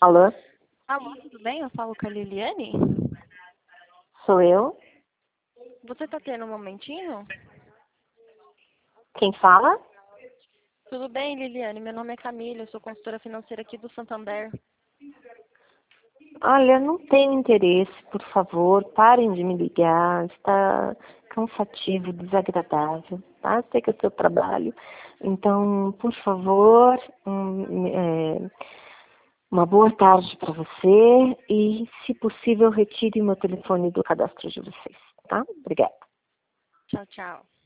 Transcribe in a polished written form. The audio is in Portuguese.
Alô? Alô, tudo bem? Eu falo com a Liliane. Sou eu? Você tá tendo um momentinho? Quem fala? Tudo bem, Liliane? Meu nome é Camila, eu sou consultora financeira aqui do Santander. Olha, não tenho interesse, por favor, parem de me ligar, está cansativo, desagradável, tá? Sei que é o seu trabalho, então, por favor, uma boa tarde para você e, se possível, retire o meu telefone do cadastro de vocês, tá? Obrigada. Tchau, tchau.